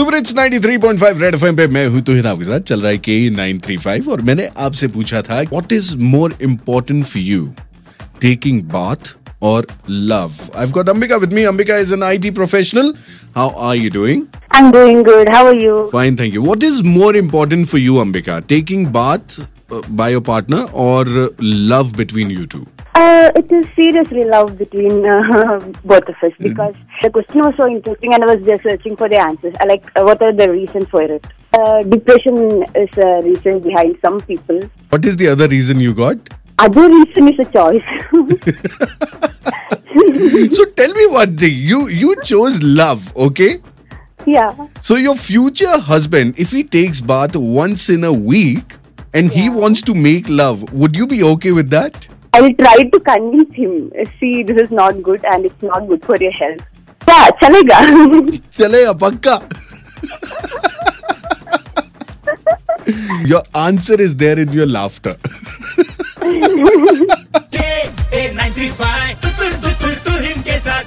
Super hits 93.5 red FM पे मैं हूं तुहिन आपके साथ। चल रहा है के 935 और मैंने आपसे पूछा था what is more important for you, taking bath और love. I've got Ambika with me. Ambika is an IT professional. How are you doing? I'm doing good. How are you? Fine, thank you. What is more important for you, Ambika? Taking bath by your partner or love between you two? It is seriously love between both of us because the question was so interesting and I was just searching for the answers. What are the reasons for it? Depression is a reason behind some people. What is the other reason you got? Other reason is a choice. So tell me one thing. You chose love, okay? Yeah. So your future husband, if he takes bath once in a week and he wants to make love, would you be okay with that? I will try to convince him. See, this is not good and it's not good for your health. Yeah, chalega. Chalega, pakka. Your answer is there in your laughter.